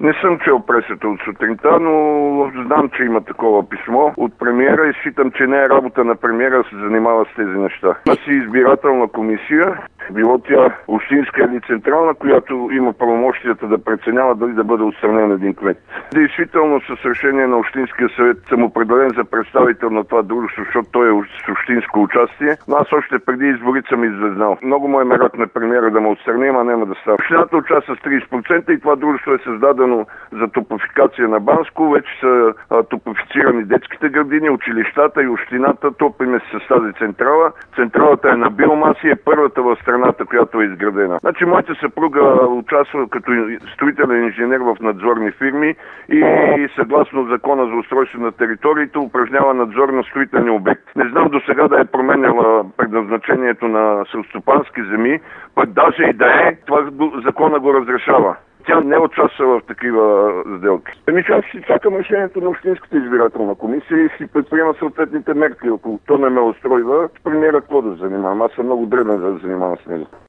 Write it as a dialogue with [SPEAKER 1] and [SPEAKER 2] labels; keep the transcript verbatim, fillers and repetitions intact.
[SPEAKER 1] Не съм чел пресата от сутринта, но знам, че има такова писмо от премиера и считам, че не е работа на премиера да се занимава с тези неща. Има си избирателна комисия, било тя общинска или централна, която има правомощията да преценява дали да бъде отстранен един кмет. Действително с решение на Общинския съвет съм определен за представител на това дружество, защото той е с общинско участие, но аз още преди изборите съм извезнал. Много му е мерак на премиера да ме отстрани, а няма да става. Общината участва с трийсет процента и това дружество е създадено за топофикация на Банско. Вече са а, топофицирани детските градини, училищата и общината топиме с тази централа. Централата е на биомаса и е първата в страната, която е изградена. Значи моята съпруга участва като строителен инженер в надзорни фирми и съгласно закона за устройство на териториите упражнява надзор на строителни обекти. Не знам до сега да е променяла предназначението на селскостопански земи, пък даже и да е, това закона го разрешава. Тя не участва в такива сделки. Еми, аз си чакам решението на Общинската избирателна комисия и си предприема съответните мерки. Ако то не ме устройва, премиера какво да занимавам? Аз съм много дребен за да занимавам с него.